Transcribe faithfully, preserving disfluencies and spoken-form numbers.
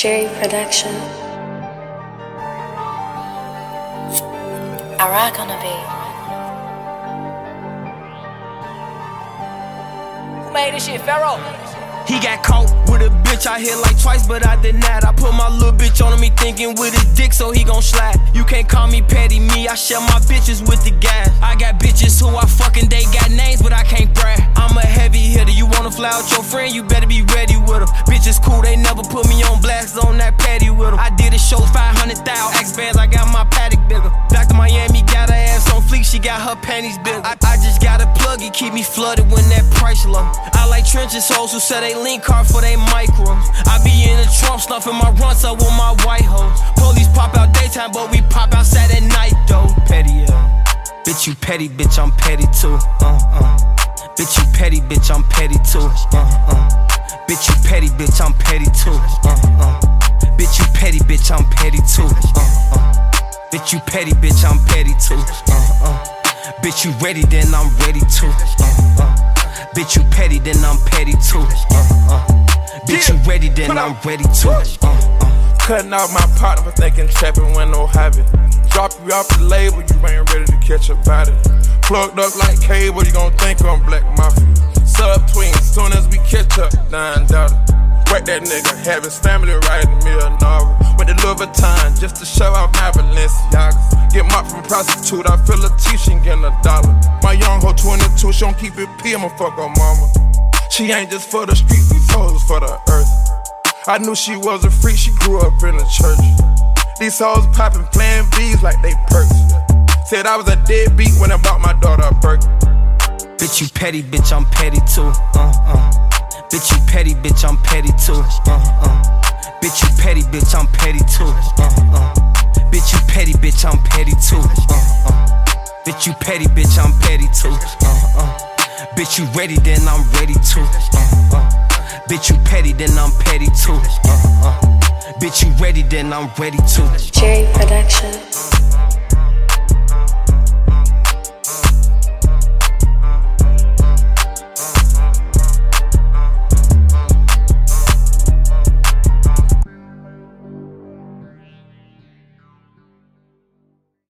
Jerry Production. I rock on the beat. Who made this shit, Pharaoh? He got caught with a bitch, I hit like twice, but I did not. I put my little bitch on him, he thinking with his dick, so he gon' slide. You can't call me petty, me, I share my bitches with the guys. I got bitches who I fucking, they got names, but I can't brag. I'm a heavy hitter, you wanna fly with your friend, you better be ready with them. Bitches cool, they never put me on blast, on that patty with them. I did a show, five hundred thousand, X bands, I got my paddock bigger. Doctor Miami got her ass on fleek, she got her panties bigger. I, I just got a plug, it keep me flooded when that price low. I like trenches hoes who sell they link card for they micros. I be in the trunk snuffing my runs up with my white hoes. Police pop out daytime, but we pop outside at night though. Petty, yeah. Bitch, you petty, bitch, I'm petty too. Uh, uh. Bitch, you petty, bitch, I'm petty too. Uh, uh. Bitch, you petty, bitch, I'm petty too. Uh, uh. Bitch, you petty, bitch, I'm petty too. Uh, uh. Bitch, you petty, bitch, I'm petty too. Uh, uh. Bitch, you ready, then I'm ready too. Uh, uh. Bitch, you petty, then I'm petty too. Uh, uh. Bitch, you ready, then I'm ready too. Uh, uh. Cutting off my partner for thinking trapping when no habit. Drop you off the label, you ain't ready to catch a body. Plugged up like cable, you gon' think I'm Black Mafia. Sub twins, soon as we catch up, nine daughter. Whack that nigga, have his family writing me a novel. With the Louis Vuitton, just to show off my Balenciagas. Get mopped from prostitute, I feel a teaching getting a dollar. My young hoe twenty-two, she don't keep it P, I'ma fuck her mama. She ain't just for the streets, these hoes for the earth. I knew she was a freak, she grew up in the church. These hoes poppin', playing V's like they perks. Said I was a deadbeat when I bought my daughter a Birkin. Bitch, you petty, bitch, I'm petty too. Uh, uh. Bitch, you petty, bitch, I'm petty too. Uh, uh. Bitch, you petty, bitch, I'm petty too. Uh, uh. Bitch, you petty, bitch, I'm petty too. Uh, uh. Bitch, you petty, bitch, I'm petty too. Uh, uh. Bitch, you ready, then I'm ready too. Uh, uh. Bitch, you petty, then I'm petty too. Uh, uh. Bitch, you ready, then I'm ready too. Jerry Production.